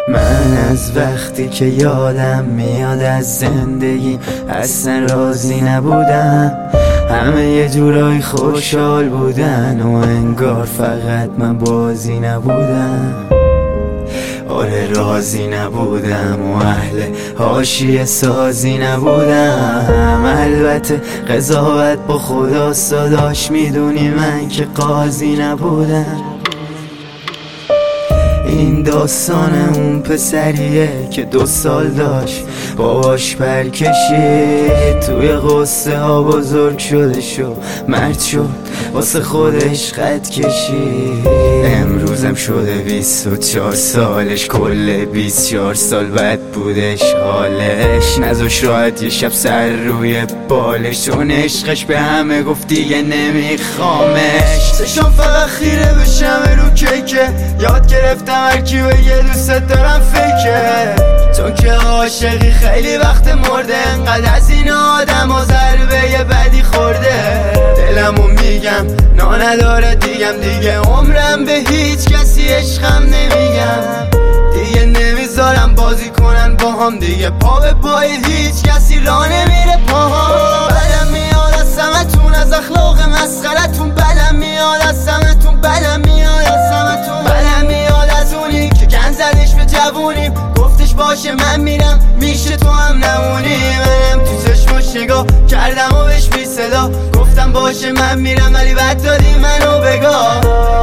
من از وقتی که یادم میاد از زندگی اصلا راضی نبودم. همه یه جورایی خوشحال بودن و انگار فقط من بازی نبودم. آره راضی نبودم و اهل حاشیه سازی نبودم. البته قضاوت با خداست داداش، میدونی من که قاضی نبودم. این داستان اون پسریه که 2 سال داشت باباش پرکشید، توی قصه ها بزرگ شده شو مرد شد واسه خودش خط کشید. امروزم شده 24 سالش، کل 24 سال بد بودش حالش. نذاش راحت یه شب سر روی بالش، چون عشقش به همه گفت دیگه نمیخوامش. چشم فقط خیره بشم رو کیکه، یاد گرفتم هرکی بگه دوست دارم فیکه. چون که عاشقی خیلی وقت مرده، انقدر از این آدم و ضربه یه بدی خورده. دلمو میگم نا نداره دیگه عمرم به هیچ کسی عشقم نمیگم. دیگه نمیذارم بازی کنن با هم، دیگه پا به پای هیچ کسی راه نمیره پاها. بدم میاد از همتون، از اخلاق مسخرتون بدم میاد از همتون، بدم میاد از همتون، بدم میاد از اونی که گن زدش به جوونیم، گفتش باشه من میرم میشه تو هم نمونی. منم تو چشمش نگاه کردم و بهش بی صدا گفتم باشه من میرم، ولی بد دادی منو بگاه.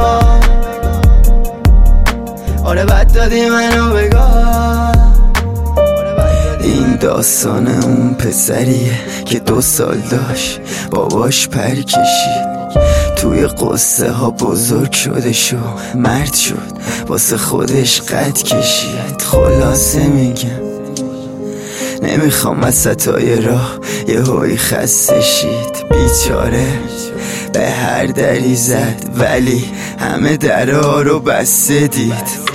آره بد دادی منو بگاه. این داستان اون پسریه که 2 سال داشت باباش پر کشید، توی قصه ها بزرگ شده شو مرد شد واسه خودش قد کشید. خلاصه میگم نمیخوام وسطای راه یه هایی خسته شید. بیچاره به هر دری زد ولی همه درها رو بسته دید.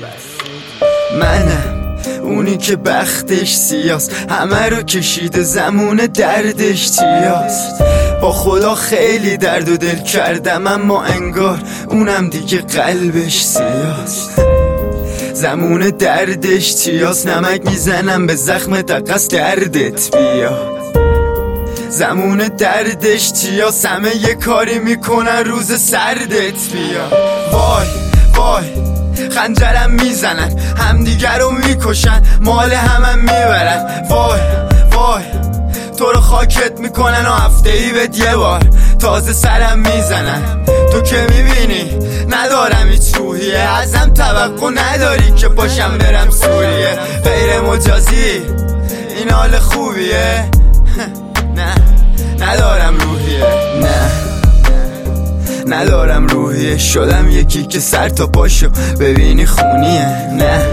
منم اونی که بختش سیاست، همه رو کشیده زمون دردش چیاست. با خدا خیلی درد و دل کردم اما انگار اونم دیگه قلبش سیاست. زمون دردش چیاست، نمک میزنم به زخم دقص دردت بیاد. زمون دردش چیاست، همه یه کاری میکنن روز سردت بیاد. وای وای خنجرم میزنن همدیگر رو میکشن، مال همم میبرن. وای وای تو رو خاکت میکنن و هفته‌ای بهت یه بار تازه سرم میزنن. تو که میبینی ندارم هیچ روحیه، ازم توقع نداری که باشم برم سوریه. غیر مجازی این حال خوبیه؟ نه ندارم روحیه، نه ندارم روحیه. شدم یکی که سر تا پاشو ببینی خونیه. نه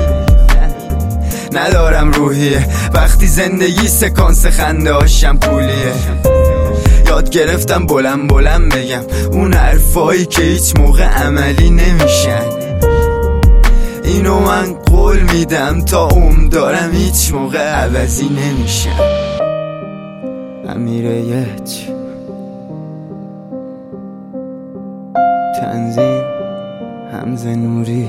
ندارم روحیه. وقتی زندگی سکانس خنده هاشم پولیه. یاد گرفتم بلند بگم اون حرفایی که هیچ موقع عملی نمیشن. اینو من قول میدم تا دارم هیچ موقع عوضی نمیشن. امیریت تنظیم حمزه نوری.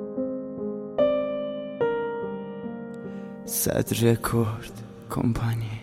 صد رکورد کمپانی.